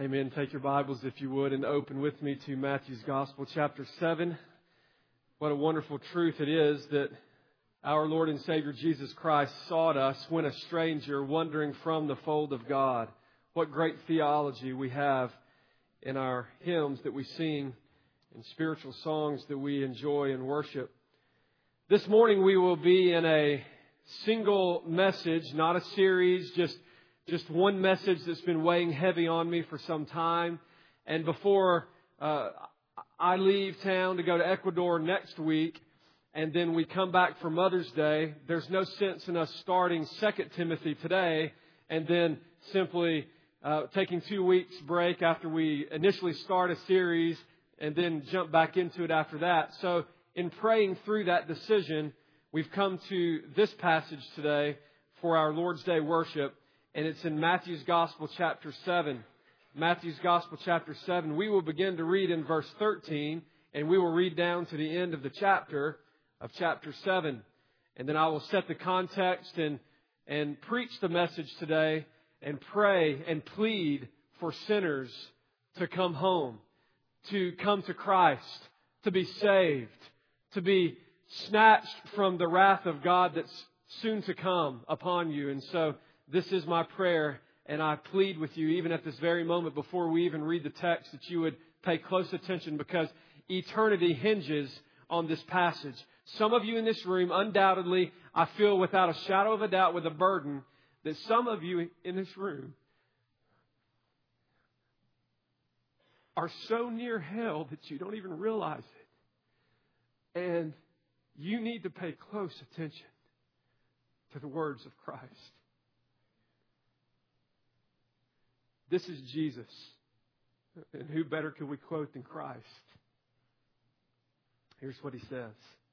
Amen. Take your Bibles, if you would, and open with me to Matthew's Gospel, chapter 7. What a wonderful truth it is that our Lord and Savior Jesus Christ sought us when a stranger wandering from the fold of God. What great theology we have in our hymns that we sing and spiritual songs that we enjoy and worship. This morning we will be in a single message, not a series, just one message that's been weighing heavy on me for some time. And before I leave town to go to Ecuador next week, and then we come back for Mother's Day, there's no sense in us starting 2 Timothy today and then simply taking 2 weeks break after we initially start a series and then jump back into it after that. So in praying through that decision, we've come to this passage today for our Lord's Day worship. And it's in Matthew's Gospel, chapter 7. Matthew's Gospel, chapter 7. We will begin to read in verse 13, and we will read down to the end of the chapter of chapter 7. And then I will set the context and preach the message today and pray and plead for sinners to come home, to come to Christ, to be saved, to be snatched from the wrath of God that's soon to come upon you. And so this is my prayer, and I plead with you, even at this very moment, before we even read the text, that you would pay close attention, because eternity hinges on this passage. Some of you in this room, undoubtedly, I feel without a shadow of a doubt with a burden, that some of you in this room are so near hell that you don't even realize it. And you need to pay close attention to the words of Christ. This is Jesus. And who better could we quote than Christ? Here's what He says.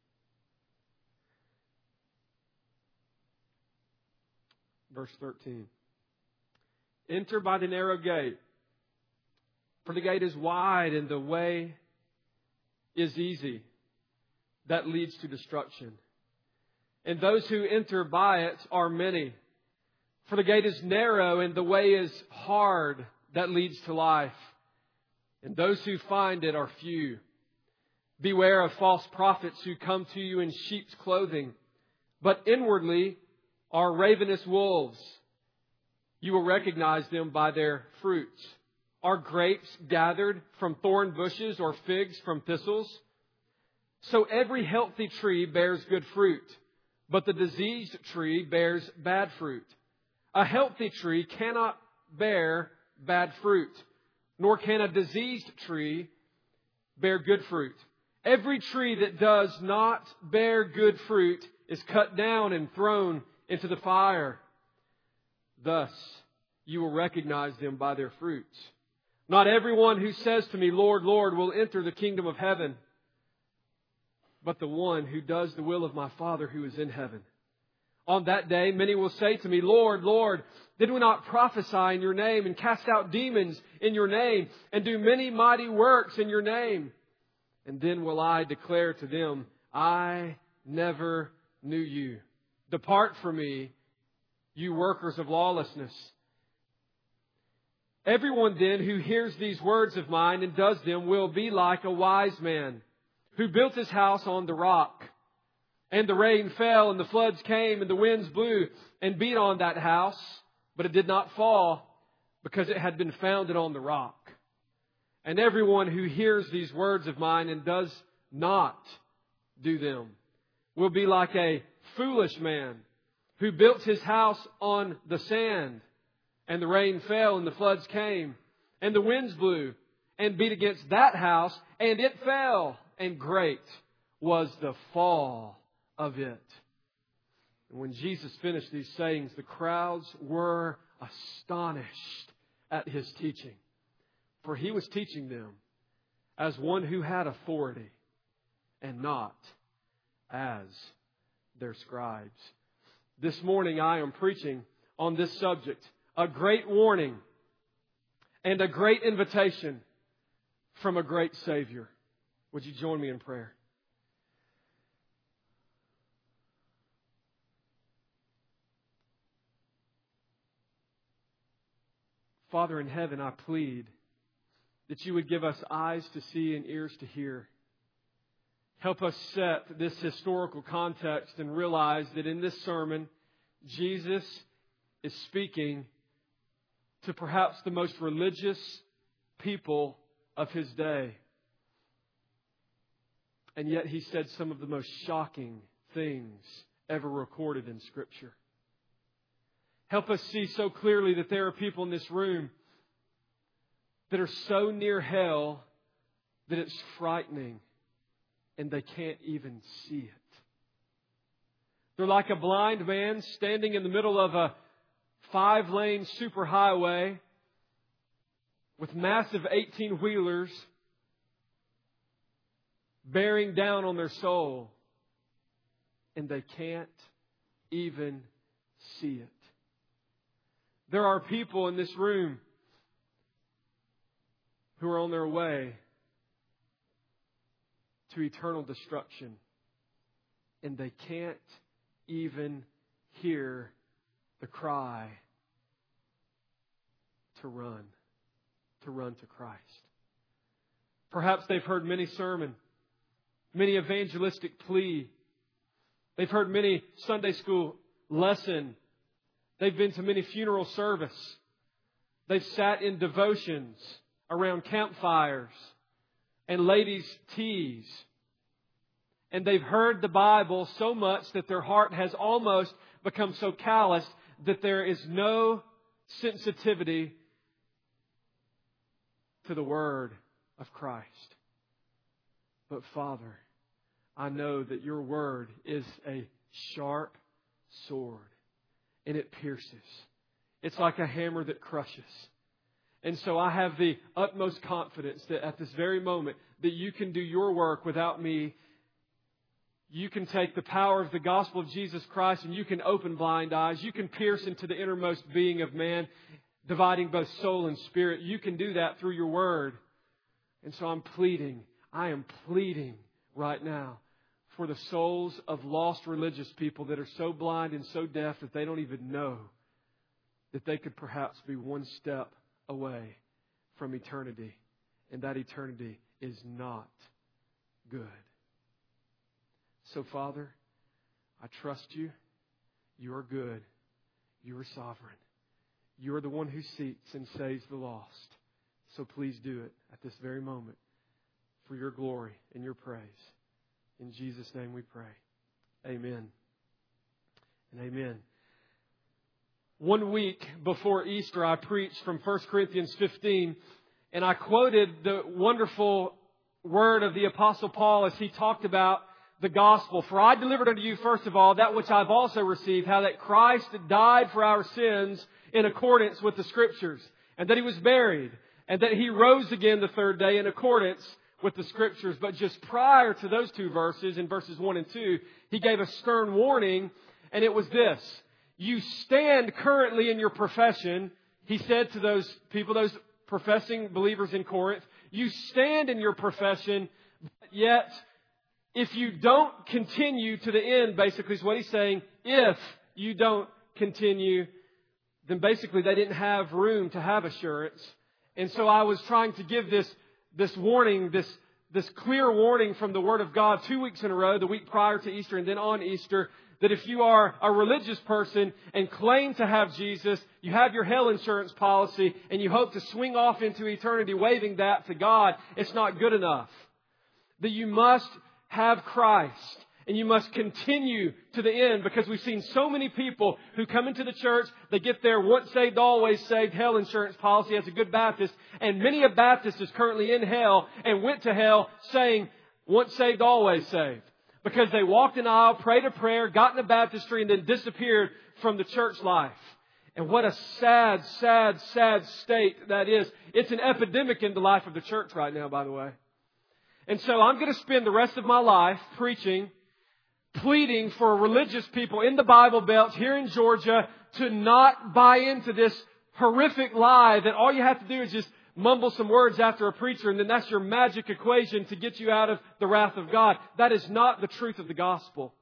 Verse 13. Enter by the narrow gate, for the gate is wide and the way is easy that leads to destruction. And those who enter by it are many. For the gate is narrow and the way is hard that leads to life, and those who find it are few. Beware of false prophets who come to you in sheep's clothing, but inwardly are ravenous wolves. You will recognize them by their fruits. Are grapes gathered from thorn bushes or figs from thistles? So every healthy tree bears good fruit, but the diseased tree bears bad fruit. A healthy tree cannot bear bad fruit, nor can a diseased tree bear good fruit. Every tree that does not bear good fruit is cut down and thrown into the fire. Thus, you will recognize them by their fruits. Not everyone who says to me, Lord, Lord, will enter the kingdom of heaven, but the one who does the will of my Father who is in heaven. On that day, many will say to me, Lord, Lord, did we not prophesy in your name and cast out demons in your name and do many mighty works in your name? And then will I declare to them, I never knew you. Depart from me, you workers of lawlessness. Everyone then who hears these words of mine and does them will be like a wise man who built his house on the rock. And the rain fell, and the floods came, and the winds blew and beat on that house. But it did not fall, because it had been founded on the rock. And everyone who hears these words of mine and does not do them will be like a foolish man who built his house on the sand. And the rain fell, and the floods came, and the winds blew and beat against that house, and it fell. And great was the fall of it. And when Jesus finished these sayings, the crowds were astonished at His teaching. For He was teaching them as one who had authority and not as their scribes. This morning I am preaching on this subject, a great warning and a great invitation from a great Savior. Would you join me in prayer? Father in heaven, I plead that You would give us eyes to see and ears to hear. Help us set this historical context and realize that in this sermon, Jesus is speaking to perhaps the most religious people of His day. And yet He said some of the most shocking things ever recorded in Scripture. Help us see so clearly that there are people in this room that are so near hell that it's frightening and they can't even see it. They're like a blind man standing in the middle of a 5-lane superhighway with massive 18-wheelers bearing down on their soul, and they can't even see it. There are people in this room who are on their way to eternal destruction, and they can't even hear the cry to run to Christ. Perhaps they've heard many sermons, many evangelistic plea. They've heard many Sunday school lesson. They've been to many funeral service. They've sat in devotions around campfires and ladies' teas. And they've heard the Bible so much that their heart has almost become so calloused that there is no sensitivity to the Word of Christ. But Father, I know that Your Word is a sharp sword, and it pierces. It's like a hammer that crushes. And so I have the utmost confidence that at this very moment that You can do Your work without me. You can take the power of the gospel of Jesus Christ and You can open blind eyes. You can pierce into the innermost being of man, dividing both soul and spirit. You can do that through Your Word. And so I am pleading right now for the souls of lost religious people that are so blind and so deaf that they don't even know that they could perhaps be one step away from eternity. And that eternity is not good. So, Father, I trust You. You are good. You are sovereign. You are the one who seeks and saves the lost. So please do it at this very moment for Your glory and Your praise. In Jesus' name we pray. Amen and amen. 1 week before Easter, I preached from 1 Corinthians 15, and I quoted the wonderful word of the Apostle Paul as he talked about the gospel. For I delivered unto you, first of all, that which I've also received, how that Christ died for our sins in accordance with the Scriptures, and that He was buried, and that He rose again the third day in accordance with the Scriptures. But just prior to those two verses, in verses 1 and 2, he gave a stern warning, and it was this: you stand currently in your profession. He said to those people, those professing believers in Corinth, you stand in your profession, but yet if you don't continue to the end, basically is what he's saying. If you don't continue, then basically they didn't have room to have assurance. And so I was trying to give this warning, this clear warning from the Word of God 2 weeks in a row, the week prior to Easter and then on Easter, that if you are a religious person and claim to have Jesus, you have your hell insurance policy, and you hope to swing off into eternity waving that to God, it's not good enough. That you must have Christ, and you must continue to the end, because we've seen so many people who come into the church, they get their once saved, always saved hell insurance policy as a good Baptist, and many a Baptist is currently in hell and went to hell saying, once saved, always saved. Because they walked an aisle, prayed a prayer, got in a baptistry, and then disappeared from the church life. And what a sad, sad, sad state that is. It's an epidemic in the life of the church right now, by the way. And so I'm going to spend the rest of my life preaching, pleading for religious people in the Bible Belt here in Georgia to not buy into this horrific lie that all you have to do is just mumble some words after a preacher, and then that's your magic equation to get you out of the wrath of God. That is not the truth of the gospel.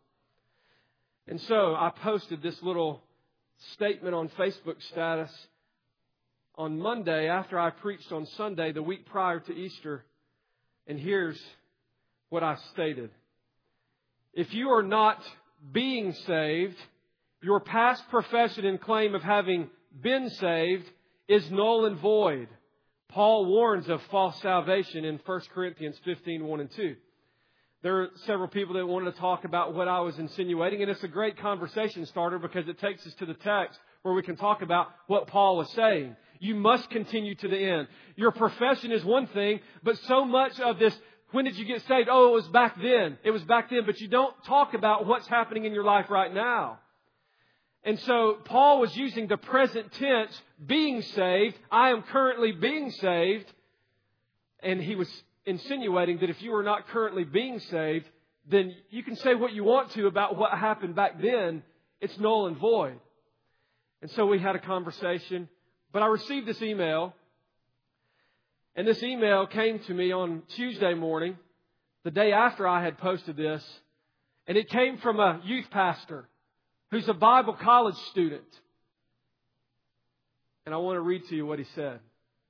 And so I posted this little statement on Facebook status on Monday after I preached on Sunday the week prior to Easter. And here's what I stated. If you are not being saved, your past profession and claim of having been saved is null and void. Paul warns of false salvation in 1 Corinthians 15, 1 and 2. There are several people that wanted to talk about what I was insinuating, and it's a great conversation starter because it takes us to the text where we can talk about what Paul was saying. You must continue to the end. Your profession is one thing, but so much of this, when did you get saved? Oh, it was back then. It was back then, but you don't talk about what's happening in your life right now. And so Paul was using the present tense, being saved. I am currently being saved. And he was insinuating that if you are not currently being saved, then you can say what you want to about what happened back then. It's null and void. And so we had a conversation. But I received this email. And this email came to me on Tuesday morning, the day after I had posted this. And it came from a youth pastor who's a Bible college student. And I want to read to you what he said.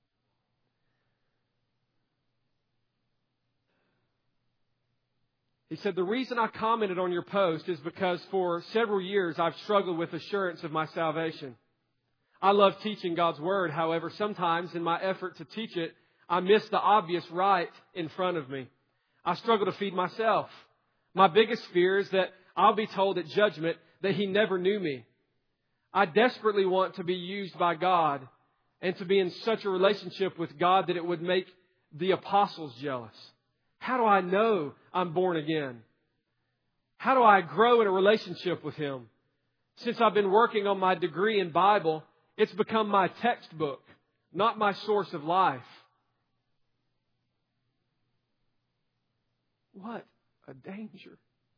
He said, the reason I commented on your post is because for several years I've struggled with assurance of my salvation. I love teaching God's Word. However, sometimes in my effort to teach it, I miss the obvious right in front of me. I struggle to feed myself. My biggest fear is that I'll be told at judgment that He never knew me. I desperately want to be used by God and to be in such a relationship with God that it would make the apostles jealous. How do I know I'm born again? How do I grow in a relationship with Him? Since I've been working on my degree in Bible, it's become my textbook, not my source of life. What a danger.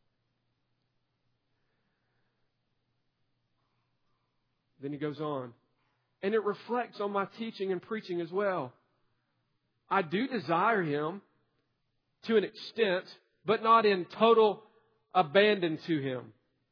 Then he goes on. And it reflects on my teaching and preaching as well. I do desire Him to an extent, but not in total abandon to Him.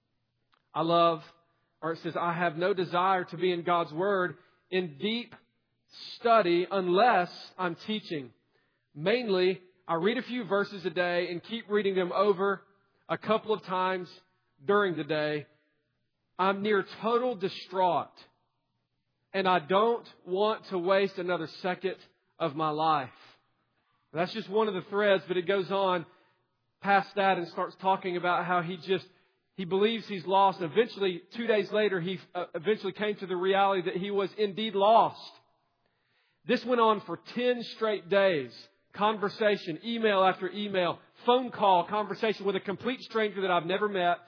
It says, I have no desire to be in God's Word in deep study unless I'm teaching. Mainly, I read a few verses a day and keep reading them over a couple of times during the day. I'm near total distraught, and I don't want to waste another second of my life. That's just one of the threads, but it goes on past that and starts talking about how he believes he's lost. Eventually, 2 days later, he eventually came to the reality that he was indeed lost. This went on for 10 straight days. Conversation, email after email, phone call, conversation with a complete stranger that I've never met.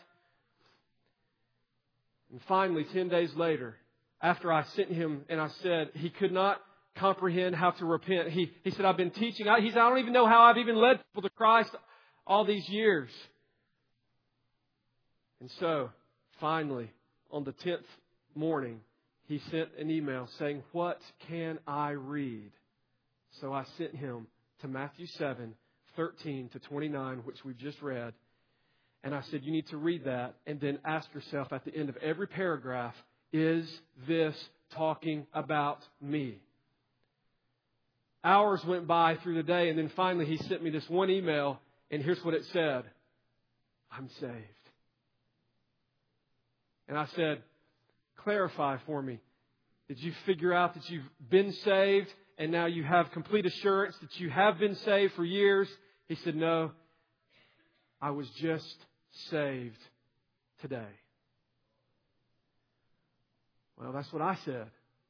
And finally, 10 days later, after I sent him and I said he could not comprehend how to repent, he said, I've been teaching. I don't even know how I've even led people to Christ all these years. And so, finally, on the 10th morning, he sent an email saying, what can I read? So I sent him to Matthew 7, 13 to 29, which we've just read. And I said, you need to read that and then ask yourself at the end of every paragraph, is this talking about me? Hours went by through the day, and then finally he sent me this one email, and here's what it said. I'm saved. And I said, clarify for me. Did you figure out that you've been saved and now you have complete assurance that you have been saved for years? He said, no, I was just saved today. Well, that's what I said.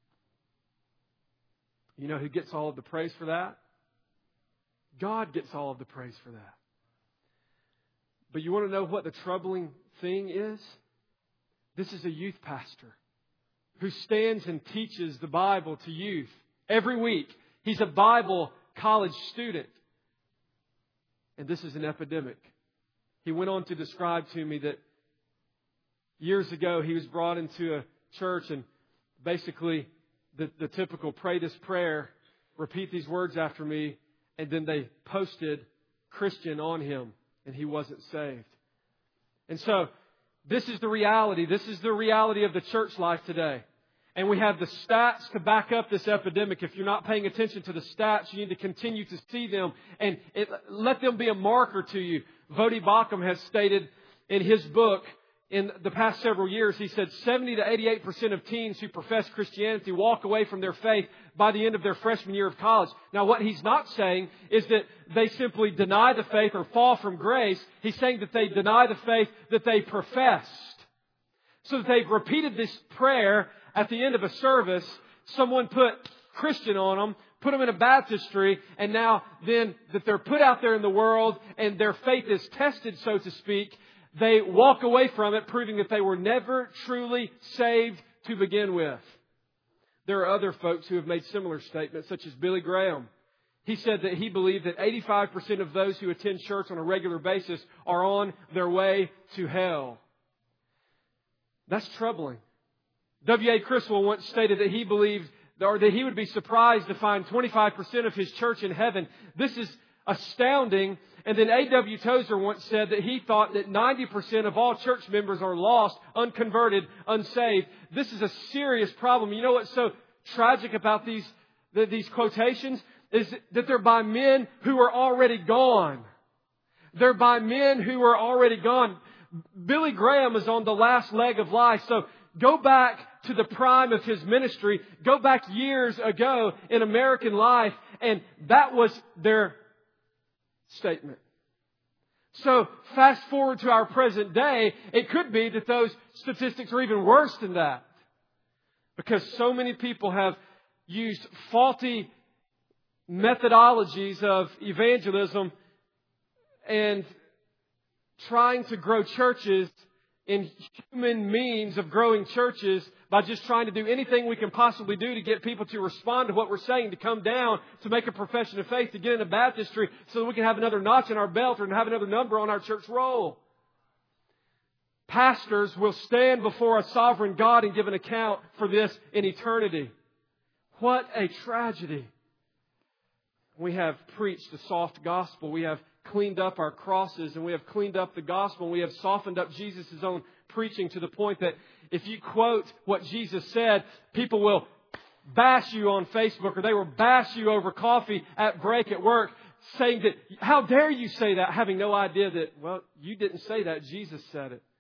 You know who gets all of the praise for that? God gets all of the praise for that. But you want to know what the troubling thing is? This is a youth pastor who stands and teaches the Bible to youth every week. He's a Bible college student. And this is an epidemic. He went on to describe to me that years ago he was brought into a church and basically the typical pray this prayer, repeat these words after me, and then they posted Christian on him and he wasn't saved. And so this is the reality. This is the reality of the church life today. And we have the stats to back up this epidemic. If you're not paying attention to the stats, you need to continue to see them and let them be a marker to you. Vodi Bakum has stated in his book, in the past several years, he said 70 to 88% of teens who profess Christianity walk away from their faith by the end of their freshman year of college. Now, what he's not saying is that they simply deny the faith or fall from grace. He's saying that they deny the faith that they professed. So that they've repeated this prayer at the end of a service. Someone put Christian on them, put them in a baptistry, and now then that they're put out there in the world and their faith is tested, so to speak, they walk away from it, proving that they were never truly saved to begin with. There are other folks who have made similar statements, such as Billy Graham. He said that he believed that 85% of those who attend church on a regular basis are on their way to hell. That's troubling. W.A. Criswell once stated that he believed, or that he would be surprised to find 25% of his church in heaven. This is astounding. And then A.W. Tozer once said that he thought that 90% of all church members are lost, unconverted, unsaved. This is a serious problem. You know what's so tragic about these quotations? Is that they're by men who are already gone. They're by men who are already gone. Billy Graham is on the last leg of life. So go back to the prime of his ministry. Go back years ago in American life. And that was their statement. So fast forward to our present day, it could be that those statistics are even worse than that. Because so many people have used faulty methodologies of evangelism and trying to grow churches in human means of growing churches by just trying to do anything we can possibly do to get people to respond to what we're saying, to come down, to make a profession of faith, to get in a baptistry so that we can have another notch in our belt or have another number on our church roll. Pastors will stand before a sovereign God and give an account for this in eternity. What a tragedy. We have preached a soft gospel. We have cleaned up our crosses and we have cleaned up the gospel. And we have softened up Jesus' own preaching to the point that if you quote what Jesus said, people will bash you on Facebook or they will bash you over coffee at break at work saying that, how dare you say that, having no idea that, well, you didn't say that, Jesus said it.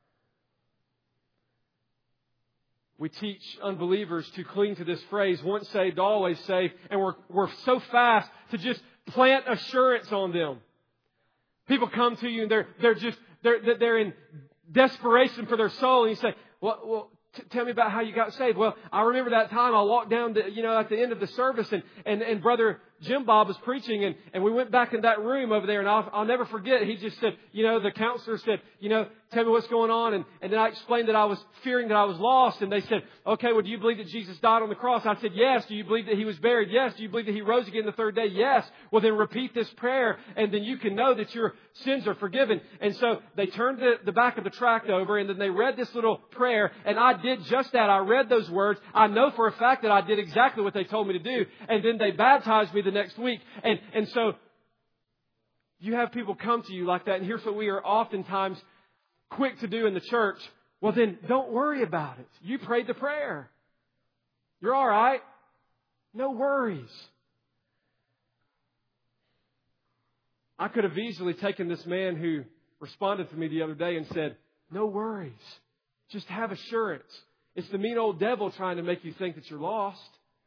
We teach unbelievers to cling to this phrase, once saved, always saved, and we're so fast to just plant assurance on them. People come to you and they're in desperation for their soul, and you say, well, tell me about how you got saved. Well, I remember that time I walked down at the end of the service and Brother Jim Bob was preaching and we went back in that room over there and I'll never forget. He just said, the counselor said, tell me what's going on. And then I explained that I was fearing that I was lost. And they said, okay, well, do you believe that Jesus died on the cross? I said, yes. Do you believe that He was buried? Yes. Do you believe that He rose again the third day? Yes. Well, then repeat this prayer and then you can know that your sins are forgiven. And so they turned the back of the tract over and then they read this little prayer. And I did just that. I read those words. I know for a fact that I did exactly what they told me to do. And then they baptized me the next week. And so you have people come to you like that. And here's what we are oftentimes quick to do in the church. Well, then don't worry about it. You prayed the prayer. You're all right. No worries. I could have easily taken this man who responded to me the other day and said, no worries. Just have assurance. It's the mean old devil trying to make you think that you're lost.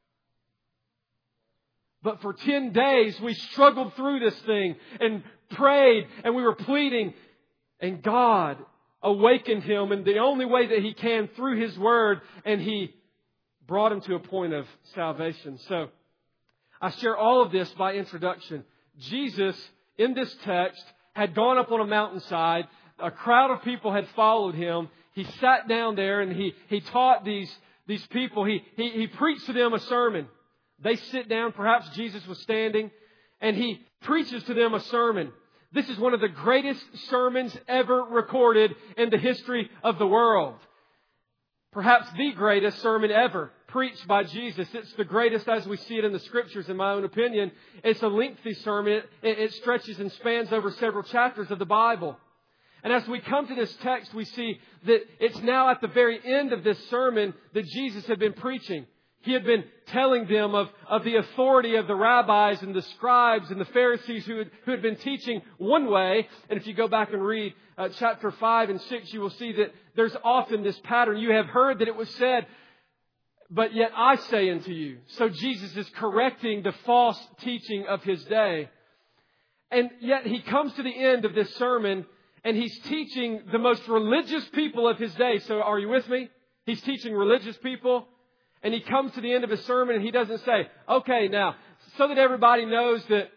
But for 10 days, we struggled through this thing and prayed and we were pleading. And God awakened him in the only way that He can through His Word. And He brought him to a point of salvation. So I share all of this by introduction. Jesus, in this text, had gone up on a mountainside. A crowd of people had followed Him. He sat down there and he taught these people. He preached to them a sermon. They sit down. Perhaps Jesus was standing. And He preaches to them a sermon. This is one of the greatest sermons ever recorded in the history of the world. Perhaps the greatest sermon ever preached by Jesus. It's the greatest as we see it in the Scriptures, in my own opinion. It's a lengthy sermon. It stretches and spans over several chapters of the Bible. And as we come to this text, we see that it's now at the very end of this sermon that Jesus had been preaching. He had been telling them of the authority of the rabbis and the scribes and the Pharisees who had been teaching one way. And if you go back and read chapter 5 and 6, you will see that there's often this pattern. You have heard that it was said, but yet I say unto you. So Jesus is correcting the false teaching of His day. And yet He comes to the end of this sermon and He's teaching the most religious people of His day. So are you with me? He's teaching religious people. And He comes to the end of His sermon and He doesn't say, okay, now, so that everybody knows that,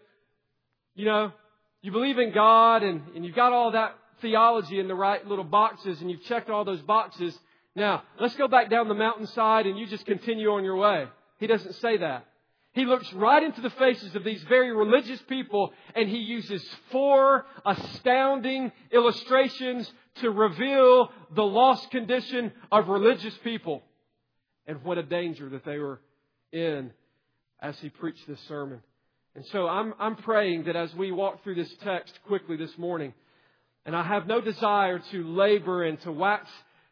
you believe in God and you've got all that theology in the right little boxes and you've checked all those boxes. Now, let's go back down the mountainside and you just continue on your way. He doesn't say that. He looks right into the faces of these very religious people and He uses 4 astounding illustrations to reveal the lost condition of religious people. And what a danger that they were in as He preached this sermon. And so I'm praying that as we walk through this text quickly this morning, and I have no desire to labor and to wax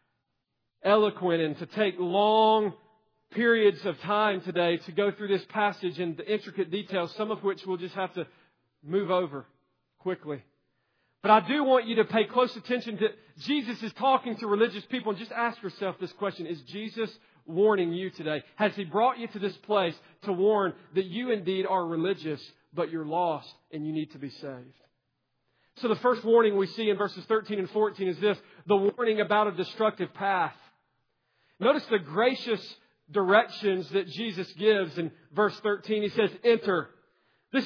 eloquent and to take long periods of time today to go through this passage and the intricate details, some of which we'll just have to move over quickly. But I do want you to pay close attention to Jesus is talking to religious people, and just ask yourself this question: is Jesus warning you today? Has He brought you to this place to warn that you indeed are religious, but you're lost and you need to be saved? So the first warning we see in verses 13 and 14 is this: the warning about a destructive path. Notice the gracious directions that Jesus gives in verse 13. He says, enter. This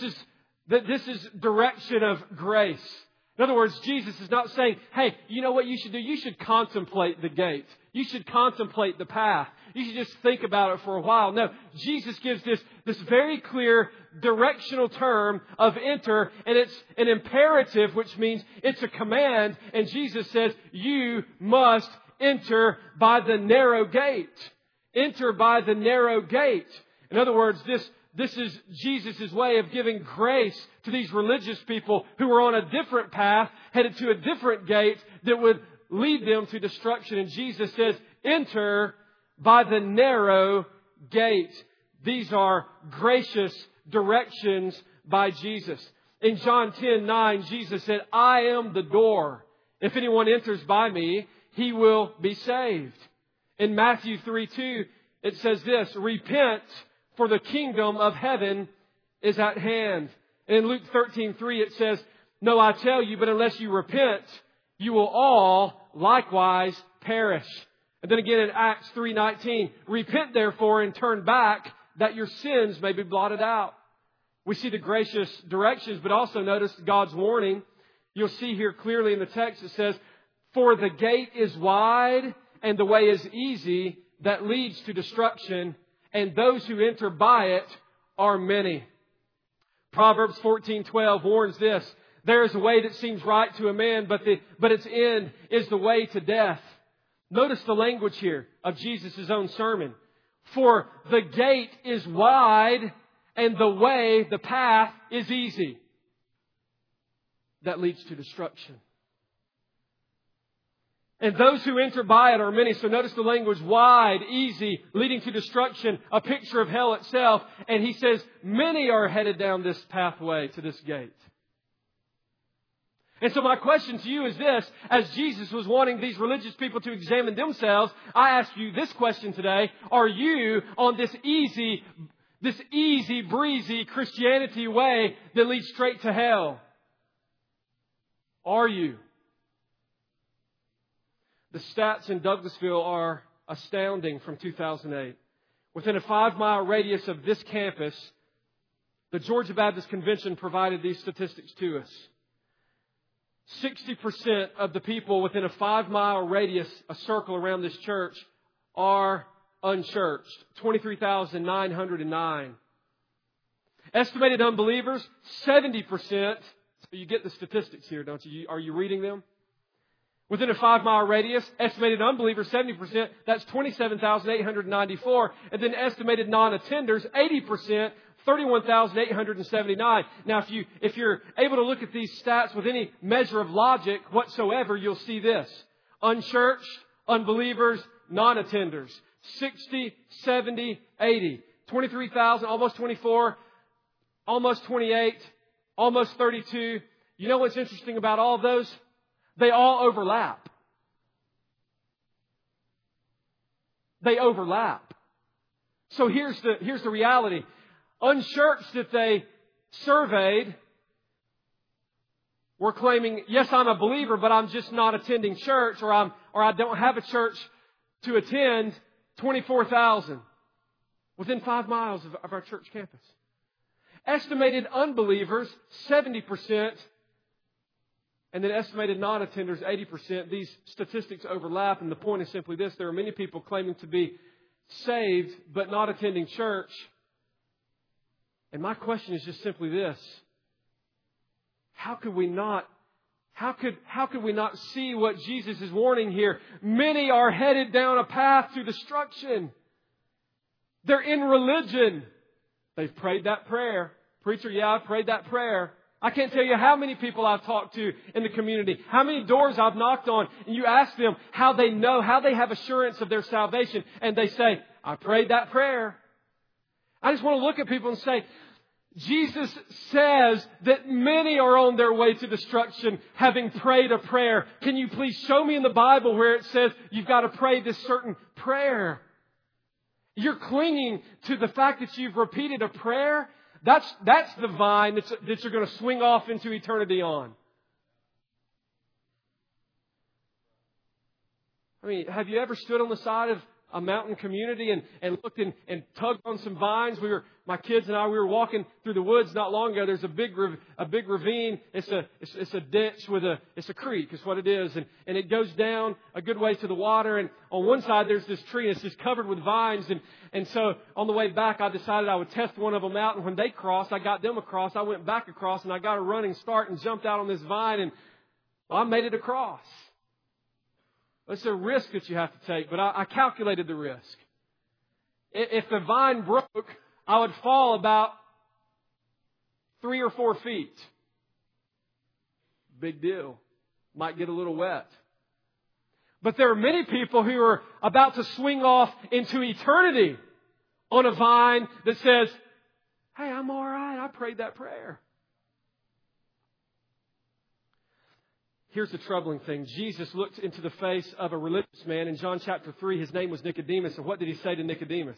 is direction of grace. In other words, Jesus is not saying, hey, you know what you should do? You should contemplate the gate. You should contemplate the path. You should just think about it for a while. No, Jesus gives this very clear directional term of enter, and it's an imperative, which means it's a command. And Jesus says, you must enter by the narrow gate. Enter by the narrow gate. In other words, this is Jesus' way of giving grace to these religious people who were on a different path, headed to a different gate that would lead them to destruction. And Jesus says, enter by the narrow gate. These are gracious directions by Jesus. In John 10:9, Jesus said, I am the door. If anyone enters by me, he will be saved. In Matthew 3:2, it says this: repent, for the kingdom of heaven is at hand. And in Luke 13:3, it says, no, I tell you, but unless you repent, you will all likewise perish. And then again in Acts 3:19, repent therefore and turn back, that your sins may be blotted out. We see the gracious directions, but also notice God's warning. You'll see here clearly in the text, it says, for the gate is wide and the way is easy that leads to destruction, and those who enter by it are many. Proverbs 14:12 warns this: there is a way that seems right to a man, but its end is the way to death. Notice the language here of Jesus' own sermon. For the gate is wide and the way, the path, is easy that leads to destruction. And those who enter by it are many. So notice the language: wide, easy, leading to destruction, a picture of hell itself. And He says, many are headed down this pathway to this gate. And so my question to you is this: as Jesus was wanting these religious people to examine themselves, I ask you this question today: are you on this easy breezy Christianity way that leads straight to hell? Are you? The stats in Douglasville are astounding from 2008. Within a 5-mile radius of this campus, the Georgia Baptist Convention provided these statistics to us. 60% of the people within a 5-mile radius, a circle around this church, are unchurched. 23,909. Estimated unbelievers, 70%. So you get the statistics here, don't you? Are you reading them? Within a 5-mile radius, estimated unbelievers, 70%, that's 27,894. And then estimated non-attenders, 80%, 31,879. Now, if you're able to look at these stats with any measure of logic whatsoever, you'll see this. Unchurched, unbelievers, non-attenders. 60, 70, 80. 23,000, almost 24, almost 28, almost 32. You know what's interesting about all of those? They all overlap. They overlap. So here's the reality. Unchurched that they surveyed were claiming, yes, I'm a believer, but I'm just not attending church, or I don't have a church to attend. 24,000 within 5 miles of our church campus. Estimated unbelievers, 70%, and then estimated non-attenders, 80%. These statistics overlap, and the point is simply this. There are many people claiming to be saved, but not attending church. And my question is just simply this. How could we not see what Jesus is warning here? Many are headed down a path to destruction. They're in religion. They've prayed that prayer. Preacher, yeah, I've prayed that prayer. I can't tell you how many people I've talked to in the community, how many doors I've knocked on, and you ask them how they know, how they have assurance of their salvation, and they say, I prayed that prayer. I just want to look at people and say, Jesus says that many are on their way to destruction having prayed a prayer. Can you please show me in the Bible where it says you've got to pray this certain prayer? You're clinging to the fact that you've repeated a prayer. That's the vine that you're going to swing off into eternity on. I mean, have you ever stood on the side of a mountain community and looked and tugged on some vines? My kids and I, we were walking through the woods not long ago. There's a big ravine. It's a ditch it's a creek is what it is. And it goes down a good way to the water. And on one side, there's this tree. And it's just covered with vines. And so on the way back, I decided I would test one of them out. And when they crossed, I got them across. I went back across and I got a running start and jumped out on this vine. And I made it across. It's a risk that you have to take, but I calculated the risk. If the vine broke, I would fall about 3 or 4 feet. Big deal. Might get a little wet. But there are many people who are about to swing off into eternity on a vine that says, hey, I'm all right. I prayed that prayer. Here's the troubling thing. Jesus looked into the face of a religious man in John chapter 3. His name was Nicodemus. And what did he say to Nicodemus?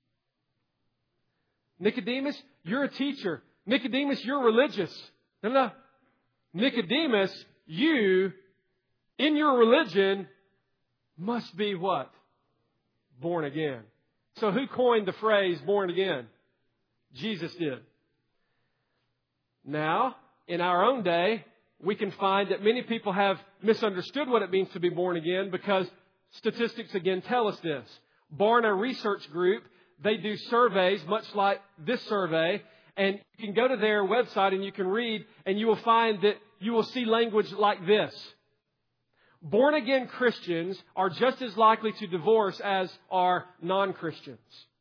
Nicodemus, you're a teacher. Nicodemus, you're religious. No. Nicodemus, you, in your religion, must be what? Born again. So who coined the phrase born again? Jesus did. Now, in our own day, we can find that many people have misunderstood what it means to be born again because statistics again tell us this. Barna Research Group, they do surveys much like this survey, and you can go to their website and you can read, and you will find that you will see language like this. Born again Christians are just as likely to divorce as are non-Christians.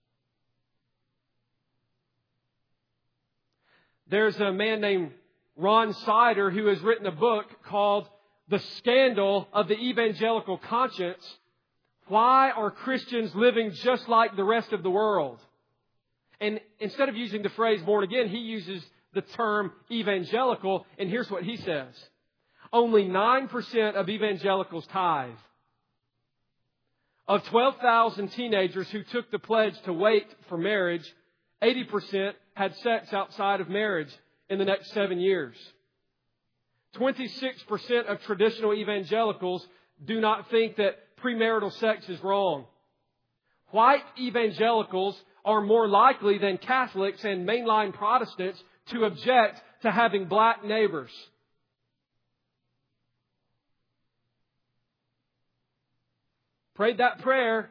There's a man named Ron Sider, who has written a book called The Scandal of the Evangelical Conscience. Why are Christians living just like the rest of the world? And instead of using the phrase born again, he uses the term evangelical. And here's what he says. Only 9% of evangelicals tithe. Of 12,000 teenagers who took the pledge to wait for marriage, 80% had sex outside of marriage in the next 7 years. 26% of traditional evangelicals do not think that premarital sex is wrong. White evangelicals are more likely than Catholics and mainline Protestants to object to having black neighbors. Prayed that prayer.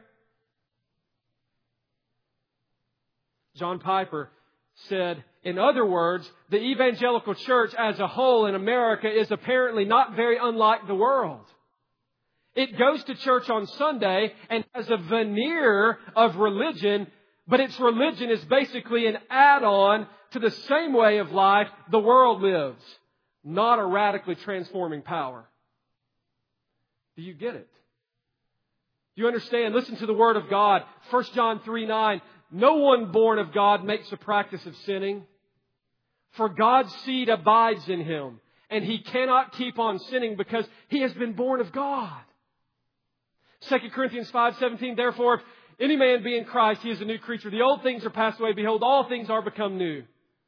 John Piper said, in other words, the evangelical church as a whole in America is apparently not very unlike the world. It goes to church on Sunday and has a veneer of religion, But its religion is basically an add-on to the same way of life the world lives, not a radically transforming power. Do you get it? Do you understand? Listen to the Word of God. 1 John 3:9. No one born of God makes a practice of sinning, for God's seed abides in him, and he cannot keep on sinning because he has been born of God. 2 Corinthians 5:17. Therefore, if any man be in Christ, he is a new creature. The old things are passed away. Behold, all things are become new.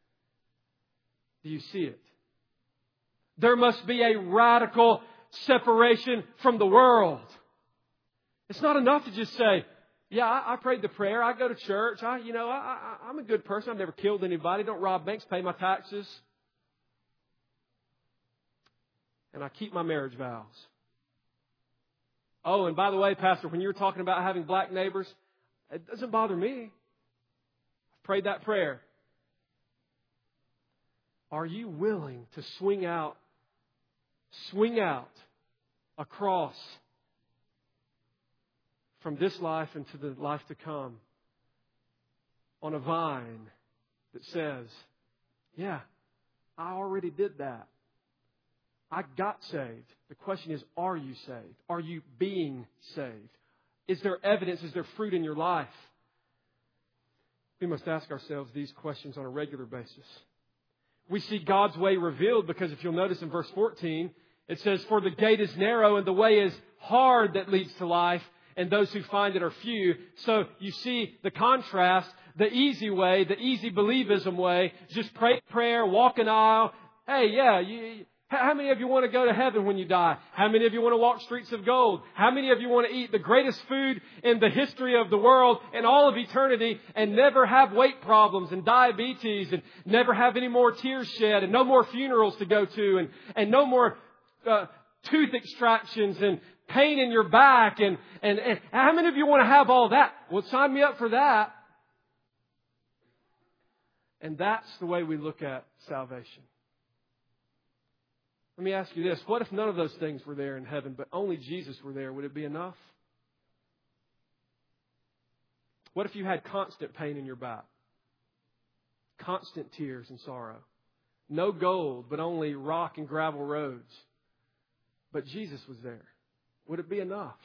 Do you see it? There must be a radical separation from the world. It's not enough to just say, yeah, I prayed the prayer. I go to church. I'm a good person. I've never killed anybody. Don't rob banks. Pay my taxes. And I keep my marriage vows. Oh, and by the way, Pastor, when you were talking about having black neighbors, it doesn't bother me. I've prayed that prayer. Are you willing to swing out across from this life into the life to come on a vine that says, yeah, I already did that. I got saved. The question is, are you saved? Are you being saved? Is there evidence? Is there fruit in your life? We must ask ourselves these questions on a regular basis. We see God's way revealed because if you'll notice in verse 14, it says, for the gate is narrow and the way is hard that leads to life, and those who find it are few. So you see the contrast, the easy way, the easy believism way, just pray prayer, walk an aisle. Hey, yeah, how many of you want to go to heaven when you die? How many of you want to walk streets of gold? How many of you want to eat the greatest food in the history of the world and all of eternity and never have weight problems and diabetes and never have any more tears shed and no more funerals to go to and no more tooth extractions and pain in your back and how many of you want to have all that? Well, sign me up for that. And that's the way we look at salvation. Let me ask you this. What if none of those things were there in heaven, but only Jesus were there? Would it be enough? What if you had constant pain in your back? Constant tears and sorrow. No gold, but only rock and gravel roads. But Jesus was there. Would it be enough?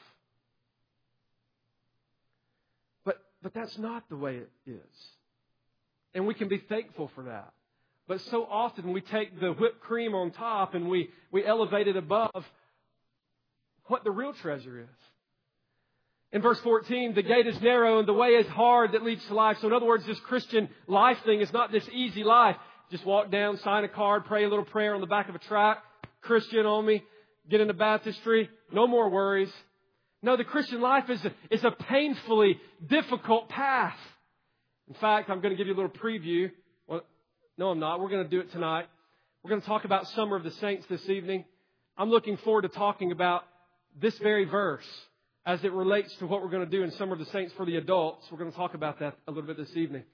But that's not the way it is. And we can be thankful for that. But so often we take the whipped cream on top and we elevate it above what the real treasure is. In verse 14, the gate is narrow and the way is hard that leads to life. So in other words, this Christian life thing is not this easy life. Just walk down, sign a card, pray a little prayer on the back of a tract, Christian on me, get into baptistry, no more worries. No, the Christian life is a painfully difficult path. In fact, I'm going to give you a little preview. Well, no, I'm not. We're going to do it tonight. We're going to talk about Summer of the Saints this evening. I'm looking forward to talking about this very verse as it relates to what we're going to do in Summer of the Saints for the adults. We're going to talk about that a little bit this evening.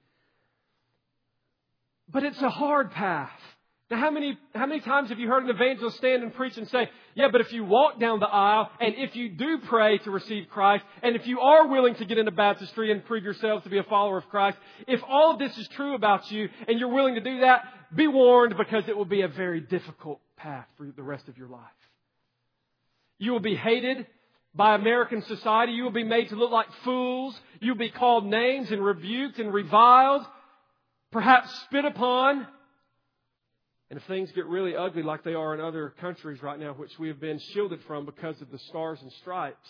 But it's a hard path. Now, how many times have you heard an evangelist stand and preach and say, yeah, but if you walk down the aisle and if you do pray to receive Christ and if you are willing to get into baptistry and prove yourselves to be a follower of Christ, if all of this is true about you and you're willing to do that, be warned because it will be a very difficult path for the rest of your life. You will be hated by American society. You will be made to look like fools. You'll be called names and rebuked and reviled, perhaps spit upon. And if things get really ugly like they are in other countries right now, which we have been shielded from because of the stars and stripes,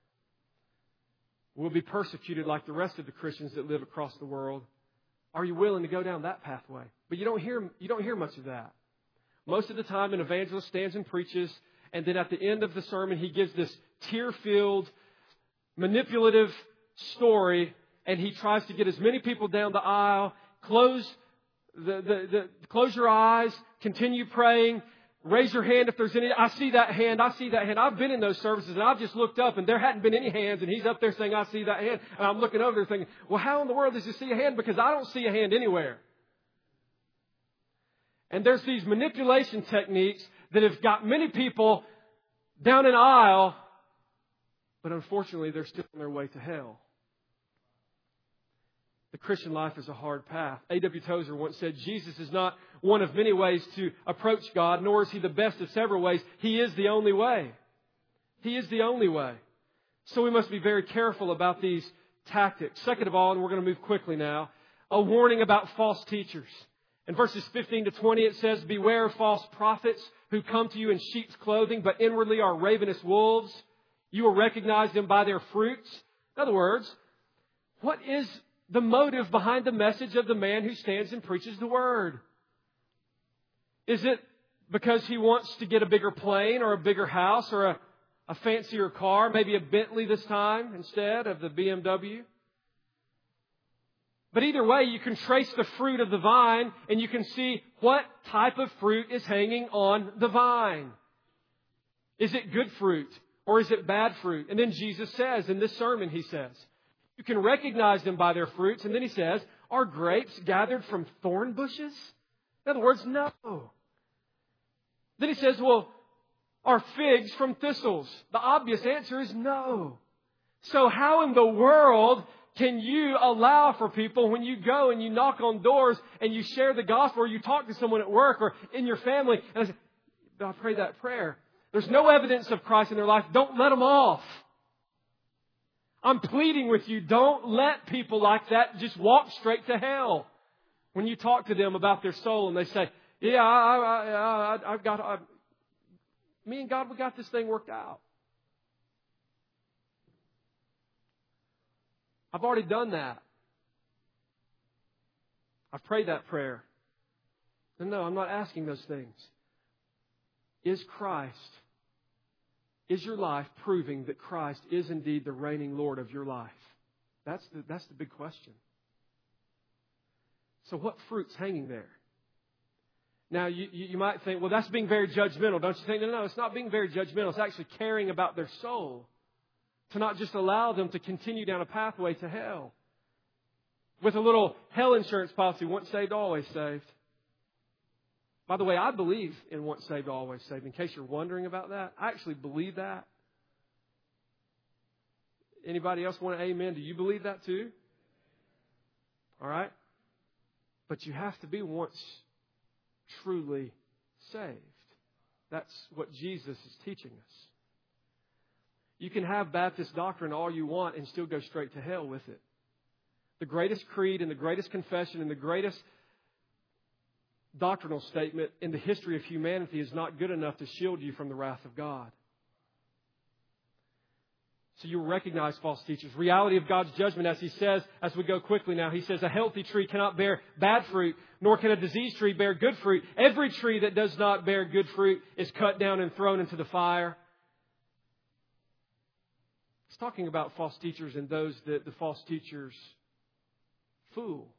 we'll be persecuted like the rest of the Christians that live across the world. Are you willing to go down that pathway? But you don't hear much of that. Most of the time an evangelist stands and preaches, and then at the end of the sermon he gives this tear-filled, manipulative story, and he tries to get as many people down the aisle, close your eyes, continue praying, raise your hand if there's any. I see that hand. I've been in those services and I've just looked up and there hadn't been any hands and he's up there saying, I see that hand. And I'm looking over there thinking, well, how in the world does he see a hand? Because I don't see a hand anywhere. And there's these manipulation techniques that have got many people down an aisle, but unfortunately they're still on their way to hell. The Christian life is a hard path. A.W. Tozer once said, Jesus is not one of many ways to approach God, nor is He the best of several ways. He is the only way. He is the only way. So we must be very careful about these tactics. Second of all, and we're going to move quickly now, a warning about false teachers. In verses 15 to 20 it says, beware of false prophets who come to you in sheep's clothing, but inwardly are ravenous wolves. You will recognize them by their fruits. In other words, what is the motive behind the message of the man who stands and preaches the Word? Is it because he wants to get a bigger plane or a bigger house or a fancier car, maybe a Bentley this time instead of the BMW? But either way, you can trace the fruit of the vine and you can see what type of fruit is hanging on the vine. Is it good fruit or is it bad fruit? And then Jesus says, in this sermon, He says, you can recognize them by their fruits. And then He says, are grapes gathered from thorn bushes? In other words, no. Then He says, well, are figs from thistles? The obvious answer is no. So how in the world can you allow for people when you go and you knock on doors and you share the gospel or you talk to someone at work or in your family and I pray that prayer. There's no evidence of Christ in their life. Don't let them off. I'm pleading with you, don't let people like that just walk straight to hell. When you talk to them about their soul and they say, yeah, me and God, we got this thing worked out. I've already done that. I've prayed that prayer. No, I'm not asking those things. Is your life proving that Christ is indeed the reigning Lord of your life? That's the big question. So what fruit's hanging there? Now, you might think, well, that's being very judgmental, don't you think? No, it's not being very judgmental. It's actually caring about their soul. To not just allow them to continue down a pathway to hell. With a little hell insurance policy, once saved, always saved. By the way, I believe in once saved, always saved. In case you're wondering about that, I actually believe that. Anybody else want an amen? Do you believe that too? All right. But you have to be once truly saved. That's what Jesus is teaching us. You can have Baptist doctrine all you want and still go straight to hell with it. The greatest creed and the greatest confession and the greatest doctrinal statement in the history of humanity is not good enough to shield you from the wrath of God. So you will recognize false teachers. Reality of God's judgment, as He says, as we go quickly now, He says, a healthy tree cannot bear bad fruit, nor can a diseased tree bear good fruit. Every tree that does not bear good fruit is cut down and thrown into the fire. It's talking about false teachers and those that the false teachers fool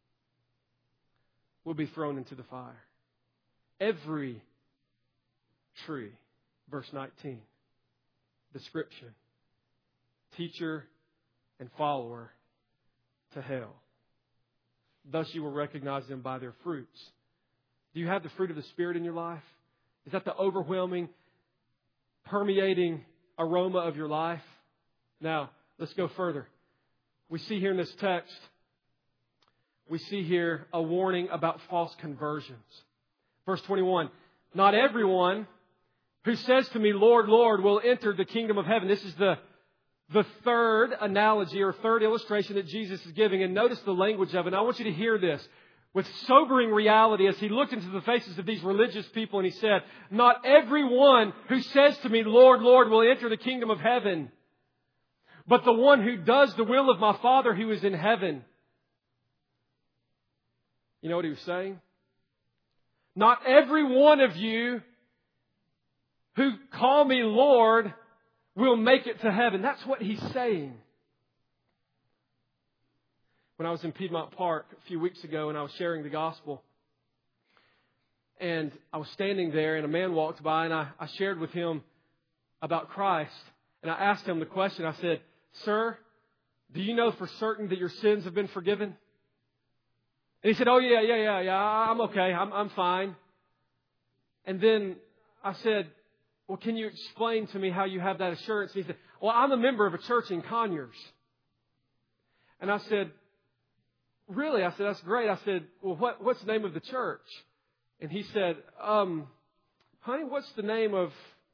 will be thrown into the fire. Every tree, verse 19, description, teacher and follower to hell. Thus you will recognize them by their fruits. Do you have the fruit of the Spirit in your life? Is that the overwhelming, permeating aroma of your life? Now, let's go further. We see here in this text, we see here a warning about false conversions. Verse 21, not everyone who says to me, Lord, Lord, will enter the kingdom of heaven. This is the third analogy or third illustration that Jesus is giving. And notice the language of it. And I want you to hear this with sobering reality as He looked into the faces of these religious people and He said, not everyone who says to me, Lord, Lord, will enter the kingdom of heaven, but the one who does the will of my Father who is in heaven. You know what He was saying? Not every one of you who call me Lord will make it to heaven. That's what He's saying. When I was in Piedmont Park a few weeks ago and I was sharing the gospel, and I was standing there and a man walked by and I shared with him about Christ. And I asked him the question. I said, Sir, do you know for certain that your sins have been forgiven? And he said, oh, yeah, I'm okay. I'm fine. And then I said, well, can you explain to me how you have that assurance? And he said, well, I'm a member of a church in Conyers. And I said, really? I said, that's great. I said, well, what's the name of the church? And he said, honey, what's the name of...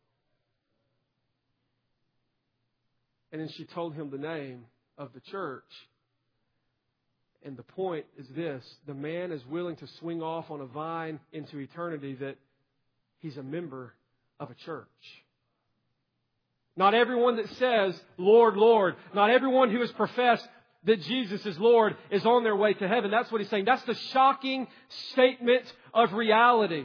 And then she told him the name of the church. And the point is this: the man is willing to swing off on a vine into eternity that he's a member of a church. Not everyone that says, Lord, Lord, not everyone who has professed that Jesus is Lord is on their way to heaven. That's what he's saying. That's the shocking statement of reality.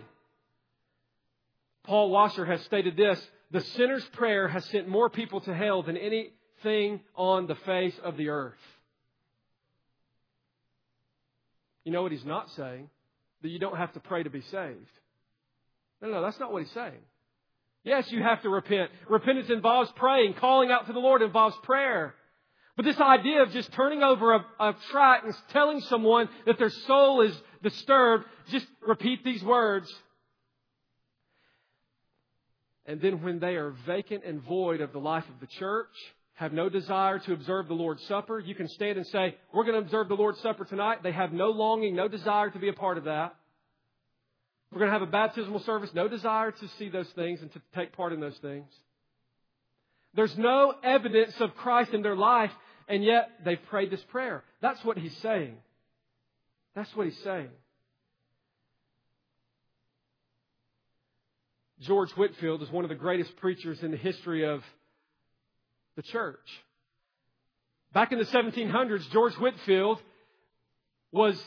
Paul Washer has stated this: the sinner's prayer has sent more people to hell than anything on the face of the earth. You know what he's not saying? That you don't have to pray to be saved. No, that's not what he's saying. Yes, you have to repent. Repentance involves praying. Calling out to the Lord involves prayer. But this idea of just turning over a tract and telling someone that their soul is disturbed, just repeat these words. And then when they are vacant and void of the life of the church, have no desire to observe the Lord's Supper, you can stand and say, we're going to observe the Lord's Supper tonight. They have no longing, no desire to be a part of that. We're going to have a baptismal service, no desire to see those things and to take part in those things. There's no evidence of Christ in their life, and yet they've prayed this prayer. That's what he's saying. That's what he's saying. George Whitefield is one of the greatest preachers in the history of the church. Back in the 1700s, George Whitefield was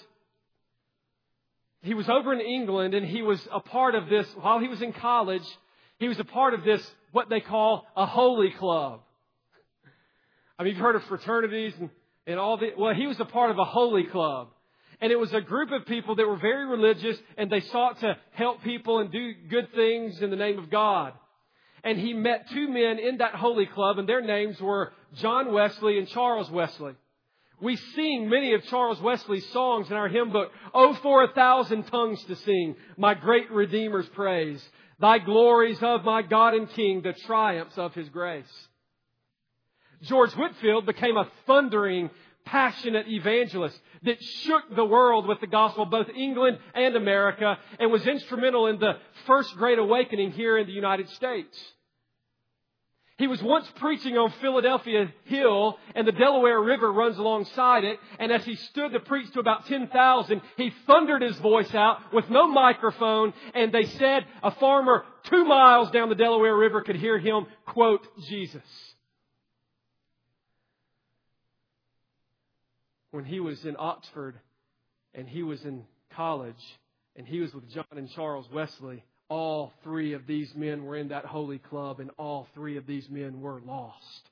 over in England, and he was a part of this, while he was in college, he was a part of this, what they call a holy club. I mean, you've heard of fraternities and all the, well, he was a part of a holy club. And it was a group of people that were very religious, and they sought to help people and do good things in the name of God. And he met two men in that holy club, and their names were John Wesley and Charles Wesley. We sing many of Charles Wesley's songs in our hymn book. Oh, for 1,000 tongues to sing my great Redeemer's praise. Thy glories of my God and King, the triumphs of His grace. George Whitefield became a thundering, passionate evangelist that shook the world with the gospel, both England and America, and was instrumental in the first Great Awakening here in the United States. He was once preaching on Philadelphia Hill, and the Delaware River runs alongside it. And as he stood to preach to about 10,000, he thundered his voice out with no microphone. And they said a farmer 2 miles down the Delaware River could hear him quote Jesus. When he was in Oxford and he was in college and he was with John and Charles Wesley, all three of these men were in that holy club, and all three of these men were lost.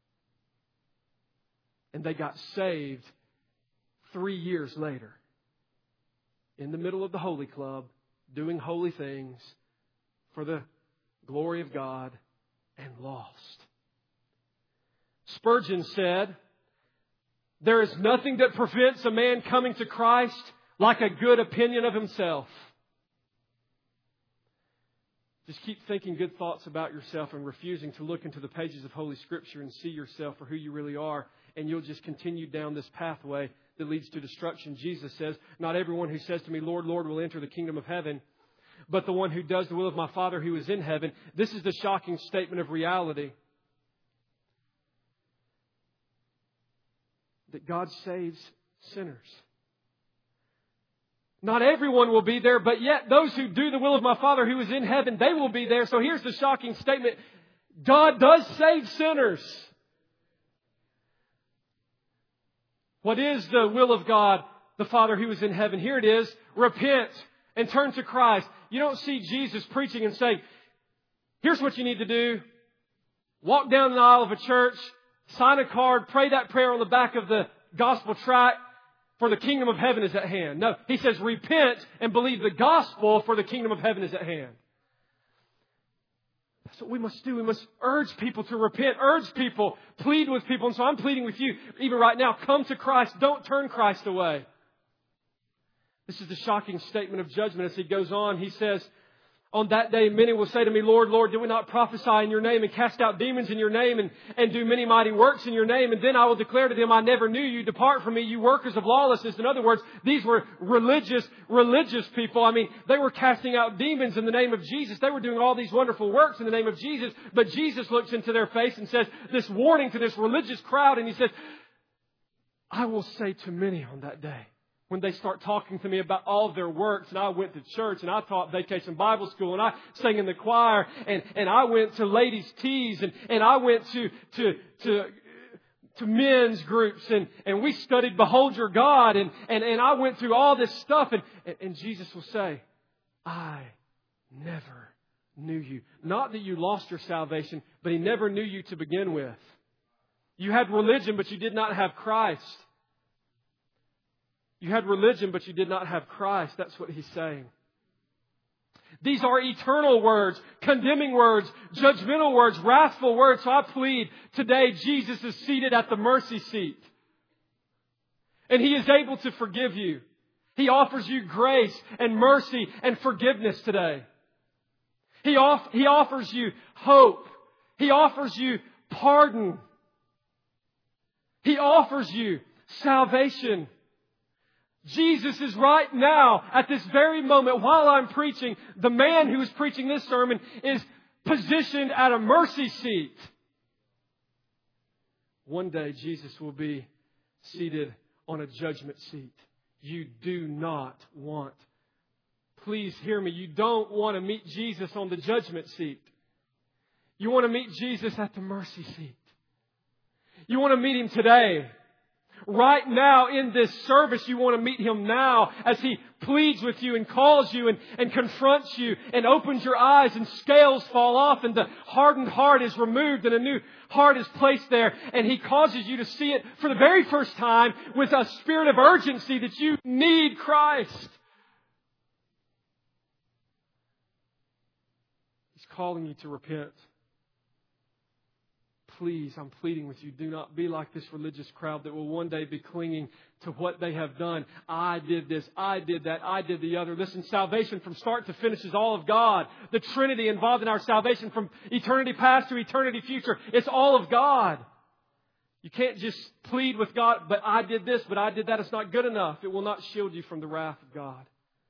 And they got saved 3 years later. In the middle of the holy club, doing holy things for the glory of God, and lost. Spurgeon said, there is nothing that prevents a man coming to Christ like a good opinion of himself. Just keep thinking good thoughts about yourself and refusing to look into the pages of Holy Scripture and see yourself for who you really are. And you'll just continue down this pathway that leads to destruction. Jesus says, not everyone who says to me, Lord, Lord, will enter the kingdom of heaven, but the one who does the will of my Father who is in heaven. This is the shocking statement of reality. That God saves sinners. Not everyone will be there, but yet those who do the will of my Father who is in heaven, they will be there. So here's the shocking statement. God does save sinners. What is the will of God, the Father who is in heaven? Here it is. Repent and turn to Christ. You don't see Jesus preaching and saying, here's what you need to do. Walk down the aisle of a church, sign a card, pray that prayer on the back of the gospel tract, for the kingdom of heaven is at hand. No, He says repent and believe the gospel, for the kingdom of heaven is at hand. That's what we must do. We must urge people to repent, urge people, plead with people. And so I'm pleading with you, even right now, come to Christ. Don't turn Christ away. This is the shocking statement of judgment as he goes on. He says, On that day, many will say to me, Lord, Lord, did we not prophesy in your name and cast out demons in your name and do many mighty works in your name? And then I will declare to them, I never knew you. Depart from me, you workers of lawlessness. In other words, these were religious people. I mean, they were casting out demons in the name of Jesus. They were doing all these wonderful works in the name of Jesus. But Jesus looks into their face and says this warning to this religious crowd. And He says, I will say to many on that day, when they start talking to me about all of their works, and I went to church, and I taught Vacation Bible School, and I sang in the choir, and I went to ladies' teas, and I went to men's groups, and we studied Behold Your God, and I went through all this stuff, and Jesus will say, I never knew you. Not that you lost your salvation, but He never knew you to begin with. You had religion, but you did not have Christ. You had religion, but you did not have Christ. That's what He's saying. These are eternal words, condemning words, judgmental words, wrathful words. So I plead today, Jesus is seated at the mercy seat. And He is able to forgive you. He offers you grace and mercy and forgiveness today. He offers you hope. He offers you pardon. He offers you salvation. Jesus is right now, at this very moment, while I'm preaching, the man who is preaching this sermon is positioned at a mercy seat. One day, Jesus will be seated on a judgment seat. You do not want, please hear me, you don't want to meet Jesus on the judgment seat. You want to meet Jesus at the mercy seat. You want to meet Him today. Right now in this service, you want to meet Him now as He pleads with you and calls you and confronts you and opens your eyes and scales fall off and the hardened heart is removed and a new heart is placed there. And He causes you to see it for the very first time with a spirit of urgency that you need Christ. He's calling you to repent. Please, I'm pleading with you, do not be like this religious crowd that will one day be clinging to what they have done. I did this, I did that, I did the other. Listen, salvation from start to finish is all of God. The Trinity involved in our salvation from eternity past to eternity future, it's all of God. You can't just plead with God, but I did this, but I did that. It's not good enough. It will not shield you from the wrath of God.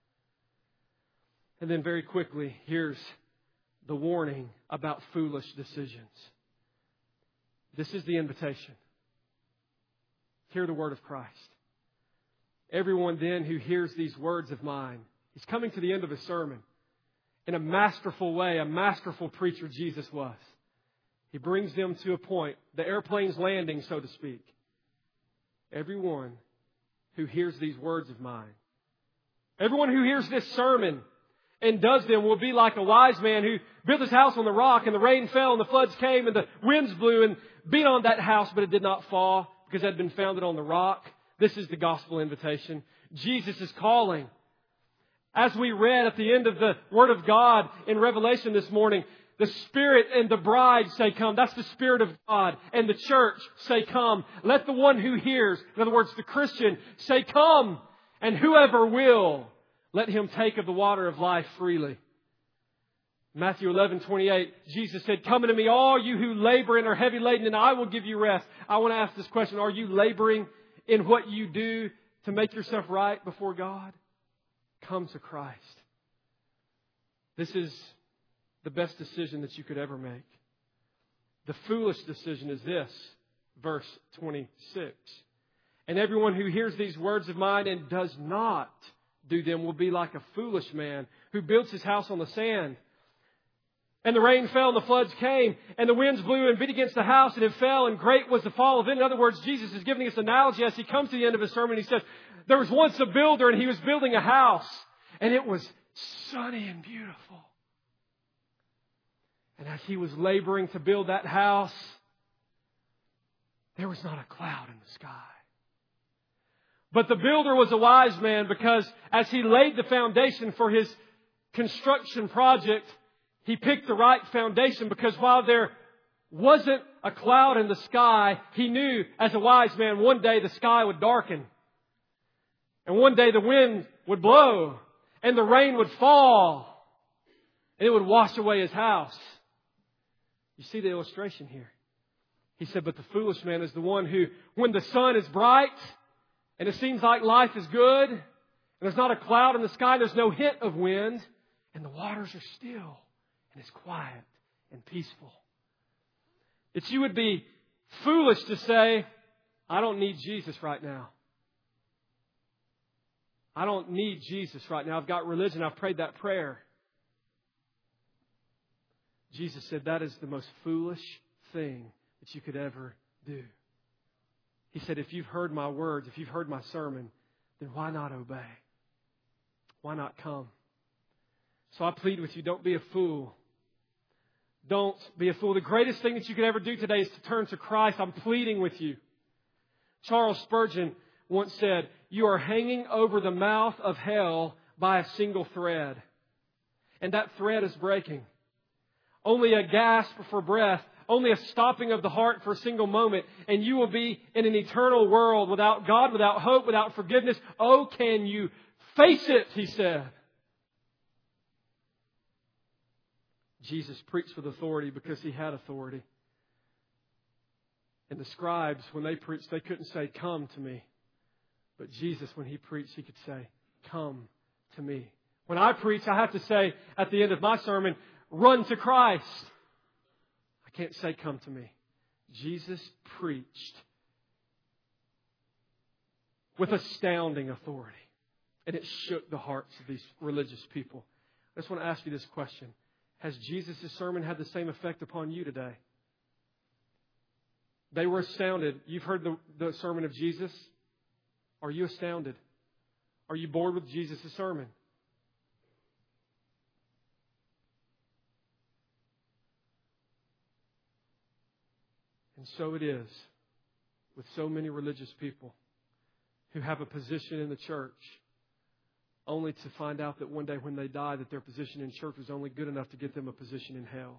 And then very quickly, here's the warning about foolish decisions. This is the invitation. Hear the word of Christ. Everyone then who hears these words of mine, he's coming to the end of his sermon. In a masterful way, a masterful preacher Jesus was. He brings them to a point, the airplane's landing, so to speak. Everyone who hears these words of mine, everyone who hears this sermon and does them will be like a wise man who built his house on the rock, and the rain fell and the floods came and the winds blew and beat on that house, but it did not fall because it had been founded on the rock. This is the gospel invitation. Jesus is calling. As we read at the end of the Word of God in Revelation this morning, the Spirit and the bride say, come. That's the Spirit of God. And the church say, come. Let the one who hears, in other words, the Christian, say, come. And whoever will, let him take of the water of life freely. Matthew 11:28, Jesus said, come unto me, all you who labor and are heavy laden, and I will give you rest. I want to ask this question. Are you laboring in what you do to make yourself right before God? Come to Christ. This is the best decision that you could ever make. The foolish decision is this, verse 26. And everyone who hears these words of mine and does not do them will be like a foolish man who builds his house on the sand. And the rain fell and the floods came and the winds blew and beat against the house and it fell and great was the fall of it. In other words, Jesus is giving us an analogy as He comes to the end of His sermon. He says, there was once a builder and he was building a house and it was sunny and beautiful. And as he was laboring to build that house, there was not a cloud in the sky. But the builder was a wise man because as he laid the foundation for his construction project, he picked the right foundation because while there wasn't a cloud in the sky, he knew as a wise man one day the sky would darken. And one day the wind would blow and the rain would fall. and it would wash away his house. You see the illustration here. He said, but the foolish man is the one who, when the sun is bright and it seems like life is good, and there's not a cloud in the sky, there's no hint of wind, and the waters are still, and it's quiet and peaceful. That you would be foolish to say, I don't need Jesus right now. I don't need Jesus right now. I've got religion. I've prayed that prayer. Jesus said that is the most foolish thing that you could ever do. He said, if you've heard my words, if you've heard my sermon, then why not obey? Why not come? So I plead with you, don't be a fool. Don't be a fool. The greatest thing that you could ever do today is to turn to Christ. I'm pleading with you. Charles Spurgeon once said, you are hanging over the mouth of hell by a single thread. And that thread is breaking. Only a gasp for breath, only a stopping of the heart for a single moment, and you will be in an eternal world without God, without hope, without forgiveness. Oh, can you face it, he said. Jesus preached with authority because he had authority. And the scribes, when they preached, they couldn't say, come to me. But Jesus, when he preached, he could say, come to me. When I preach, I have to say at the end of my sermon, run to Christ. I can't say, come to me. Jesus preached with astounding authority. And it shook the hearts of these religious people. I just want to ask you this question. Has Jesus' sermon had the same effect upon you today? They were astounded. You've heard the sermon of Jesus. Are you astounded? Are you bored with Jesus' sermon? And so it is with so many religious people who have a position in the church, only to find out that one day when they die that their position in church was only good enough to get them a position in hell.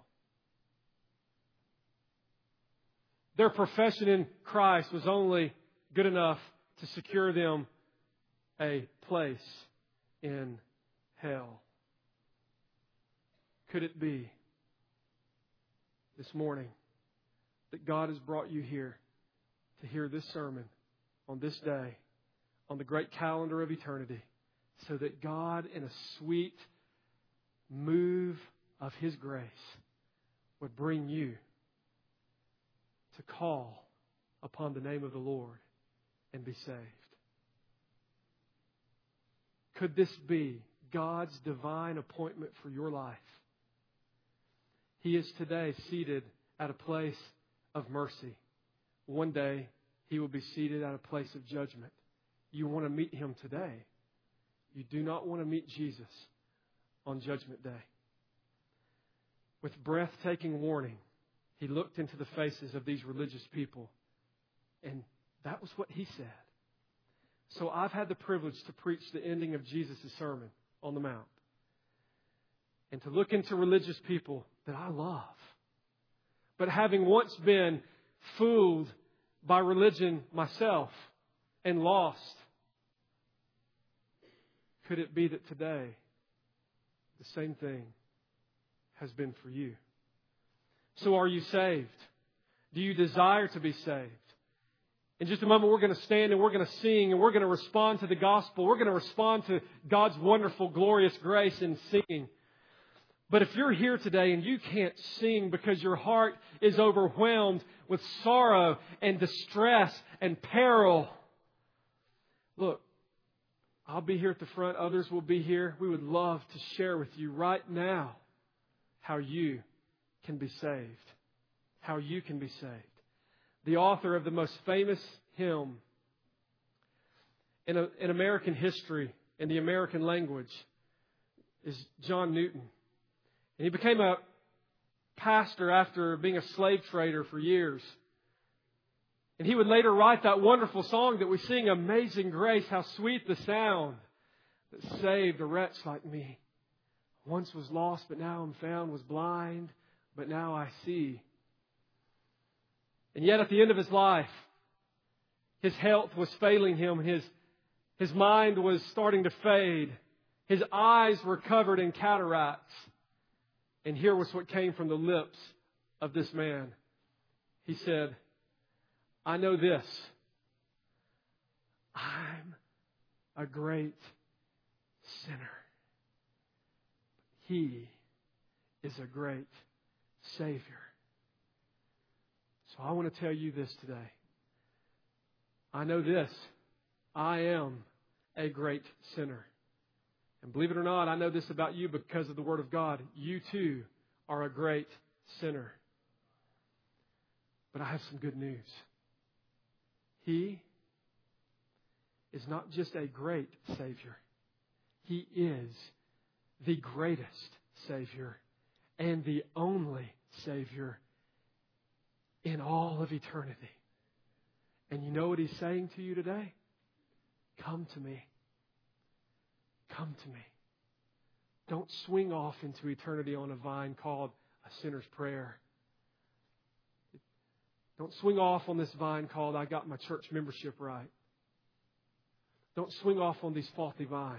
Their profession in Christ was only good enough to secure them a place in hell. Could it be this morning that God has brought you here to hear this sermon on this day, on the great calendar of eternity, so that God, in a sweet move of His grace, would bring you to call upon the name of the Lord and be saved? Could this be God's divine appointment for your life? He is today seated at a place of mercy. One day, He will be seated at a place of judgment. You want to meet Him today. You do not want to meet Jesus on Judgment Day. With breathtaking warning, He looked into the faces of these religious people, and that was what He said. So I've had the privilege to preach the ending of Jesus' Sermon on the Mount, and to look into religious people that I love. But having once been fooled by religion myself and lost, could it be that today the same thing has been for you? So are you saved? Do you desire to be saved? In just a moment, we're going to stand and we're going to sing and we're going to respond to the gospel. We're going to respond to God's wonderful, glorious grace in singing. But if you're here today and you can't sing because your heart is overwhelmed with sorrow and distress and peril, look, I'll be here at the front. Others will be here. We would love to share with you right now how you can be saved. How you can be saved. The author of the most famous hymn in American history, in the American language, is John Newton. And he became a pastor after being a slave trader for years. And he would later write that wonderful song that we sing, Amazing Grace, how sweet the sound that saved a wretch like me. Once was lost, but now am found, was blind, but now I see. And yet at the end of his life, his health was failing him. His mind was starting to fade. His eyes were covered in cataracts. And here was what came from the lips of this man. He said, I know this. I'm a great sinner. He is a great Savior. So I want to tell you this today. I know this. I am a great sinner. And believe it or not, I know this about you because of the Word of God. You too are a great sinner. But I have some good news. He is not just a great Savior. He is the greatest Savior and the only Savior in all of eternity. And you know what He's saying to you today? Come to me. Come to me. Don't swing off into eternity on a vine called a sinner's prayer. Don't swing off on this vine called I got my church membership right. Don't swing off on these faulty vines.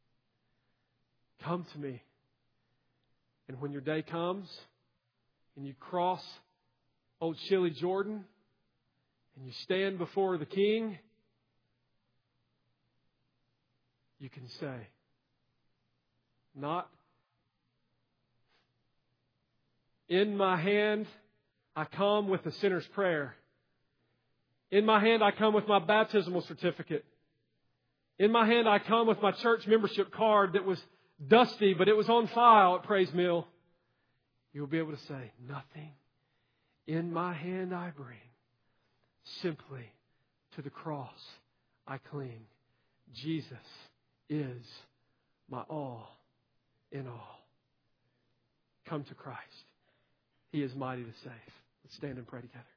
Come to me. And when your day comes and you cross Old Chilly Jordan and you stand before the King, you can say, not in my hand I come with the sinner's prayer. In my hand I come with my baptismal certificate. In my hand I come with my church membership card that was dusty, but it was on file at Praise Mill. You'll be able to say, nothing in my hand I bring. Simply to the cross I cling. Jesus is my all in all. Come to Christ. He is mighty to save. Let's stand and pray together.